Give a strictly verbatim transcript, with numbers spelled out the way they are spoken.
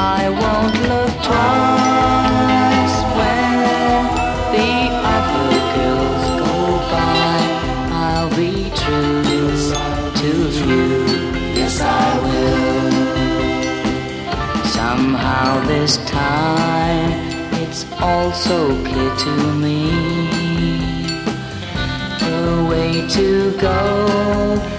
I won't look twice when the other girls go by. I'll be true to you, yes I will. Somehow this time it's all so clear to me. The way to go